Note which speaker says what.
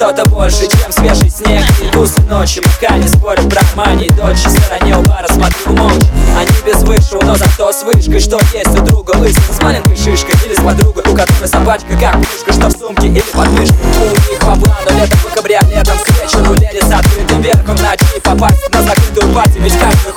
Speaker 1: что-то больше, чем свежий снег и тусы ночи. Пока не спорят брат, мани и дочь. В стороне у бара смотрю молча. Они без высшего, но зато с вышкой. Что есть у друга лысый с маленькой шишкой, или с подругой, у которой собачка как пушка, что в сумке или под мышкой. У них по плану летом по кабриолетом, к вечеру леди с открытым верхом. Ночи попасть на закрытую пати, ведь каждый